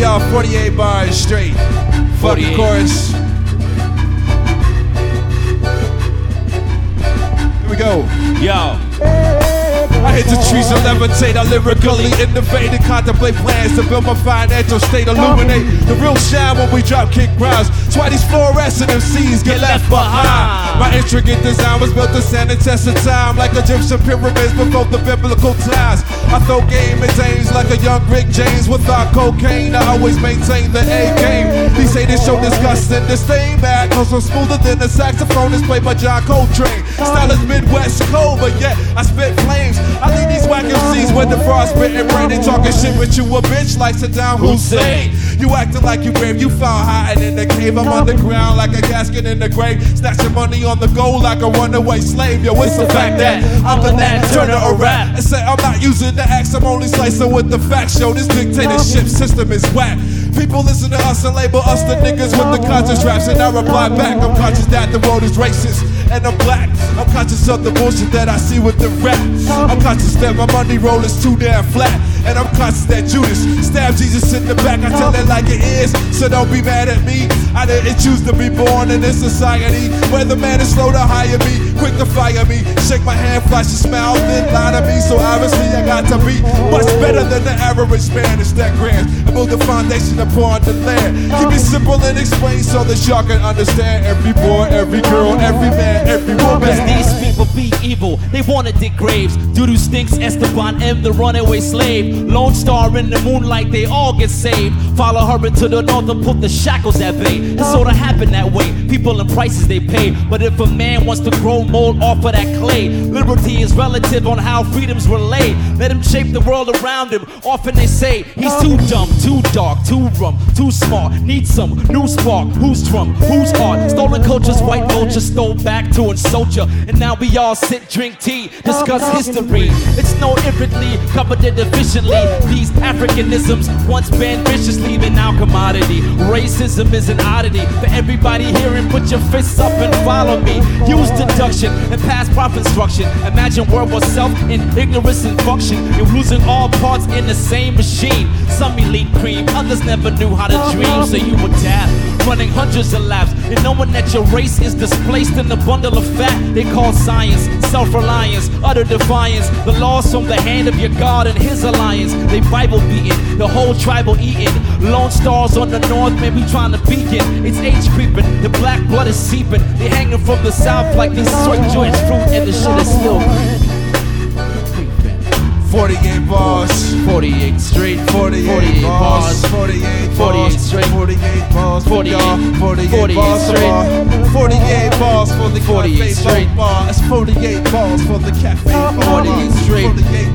y'all, 48 bars straight. Fuck the chorus. Here we go. Yo. I hit the trees and levitate, I lyrically innovate and contemplate plans to build my financial state, illuminate the real shine when we drop kick rhymes. That's why these fluorescent MCs get left behind. My intricate design was built to stand the test of time, like Egyptian pyramids before the biblical times. I throw game and aims like a young Rick James without cocaine. I always maintain the A game. These haters show disgusting, this thing back, cause I'm smoother than the saxophone is played by John Coltrane. Style is Midwest cold, but yet I spit flames. I leave these whack MCs with the frostbite and brain. They talking shit with you, a bitch like Saddam Hussein. You acting like you brave, you found hiding in the cave. I'm underground like a casket in the grave, snatching money on the go like a runaway slave. Yo, it's the fact that I'm the Nat Turner of rap. And say I'm not using the axe, I'm only slicing with the facts. Yo, this dictatorship system is whack. People listen to us and label us the niggas with the conscious raps, and I reply back, I'm conscious that the world is racist and I'm black. I'm conscious of the bullshit that I see with the rap. I'm conscious that my money roll is too damn flat, and I'm conscious that Judas stabbed Jesus in the back. I tell it like it is, so don't be mad at me. I didn't choose to be born in this society where the man is slow to hire me, quick to fire me, shake my hand, flash a smile, then lie to me. So obviously I got to be much better than the average man. It's that grand, I build the foundation upon the land. Keep it simple and explain so that y'all can understand. Every boy, every girl, every man, every woman. These people be evil, they wanna dig graves. Doo-doo stinks, Esteban M, the runaway slave. Lone Star in the moonlight, they all get saved. Follow her into the north and put the shackles at bay. It sorta happened that way, people and prices they pay. But if a man wants to grow mold off of that clay, liberty is relative on how freedoms were laid. Let him shape the world around him. Often they say he's too dumb, too dark, too rum, too smart. Need some new spark. Who's Trump? Who's art? Stolen cultures, white culture stole back to insult ya. And now we all sit, drink tea, discuss history. It's no irritantly, covered it efficiently. These Africanisms once banned viciously, but now commodity. Racism is an oddity for everybody here, and put your fists up and follow me. Use deduction and pass prop instruction. Imagine world was self in ignorance and function. You're losing all parts in the same machine. Some elite cream, others never knew how to dream, so you adapt. Running hundreds of laps and knowing that your race is displaced in a bundle of fat they call science. Self-reliance, utter defiance. The laws from the hand of your God and his alliance. They Bible beating, the whole tribal eating. Lone stars on the north, man, we trying to beacon. It's age creeping, the black blood is seeping. They hanging from the south like these soy joints fruit, and the shit is still 48 bars, 48 straight, 48 bars, 48 straight, 48 bars, 48 48 bars straight, 48 bars for the 48 cafe straight bar. It's 48 bars for the cafe bar. 48 straight, 48